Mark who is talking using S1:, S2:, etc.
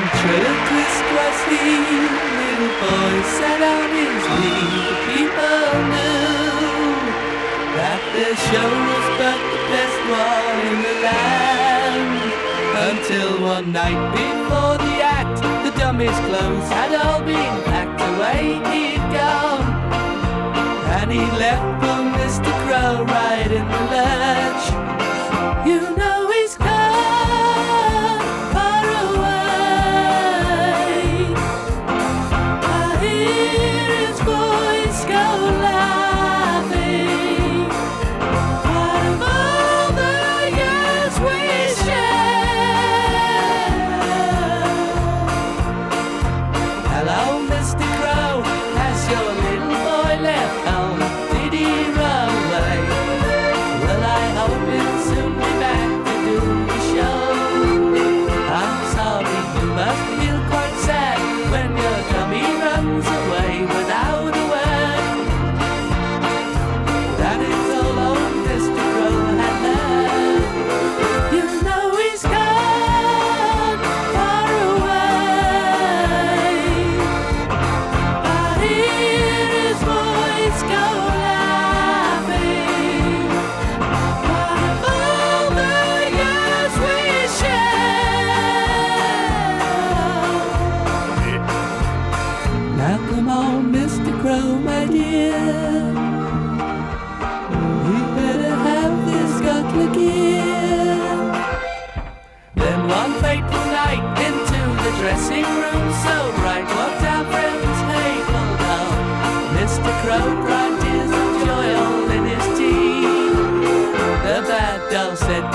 S1: Ventriloquist was he, little boy sat on his knee. The people knew that their show was but the best one in the land. Until one night before the act, the dummy's clothes had all been packed away. He'd gone, and he left poor Mr. Crow right in the lurch. You know he's gone far away. I hear his voice go laughing. What of all the years we shared? Hello, Mr. Crow, has your little boy left home? Did he run away? Well, I hope he'll soon be back to do the show. I'm sorry, you must feel quite sad when your dummy runs away without a word. That is all old Mr. Crow had learned. You know he's gone far away. I hear his voice go laughing. What of all the years we shared? Now come on, Mr. Crow, my dear. We better have this Gutler gear. Then one fateful night into the dressing room so bright walked our friend's Abel doll. Mr. Crow cried tears of joy all in his teeth. The bad doll said,